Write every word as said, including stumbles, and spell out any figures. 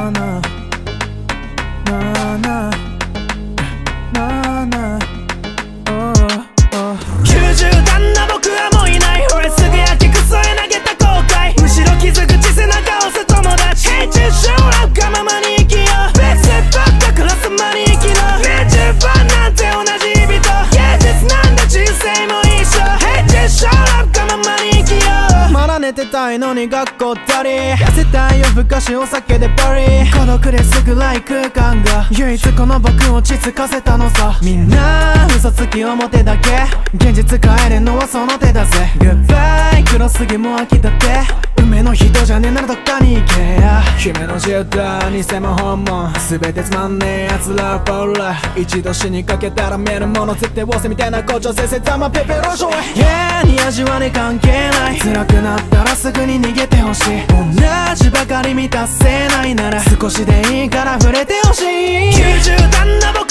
あなあなあなきゅうじゅう段の僕はもういない。俺すぐ焼きクソへ投げた後悔。むしろ傷口背中押す友達。平中小ラブがままに生きよう。ベックセばっかクラスマに生きろ。ねじばなんて同じ人。現実なんだ人生も一緒。平中小ラブがままに生きよう。まだ寝てたいのに学校ったり。痩せたい夜更かしお酒でパリ。孤独ですぐらい空間が唯一この僕を落ち着かせたのさ。みんな嘘つき表だけ。現実変えるのはその手だぜ。グッバイ黒すぎも飽きたって梅の人じゃねえならどっかに行けや。姫のジェッタ偽も本物全てつまんねえ奴らフォーラ一度死にかけたら見るもの絶対忘れみたいな校長先生ざまペペロショー。Yeah に味はね関係ない。辛くなったらすぐに逃げてほしい。同じばかり満たせないなら少しでいいから触れてほしい。きゅうじゅう段の僕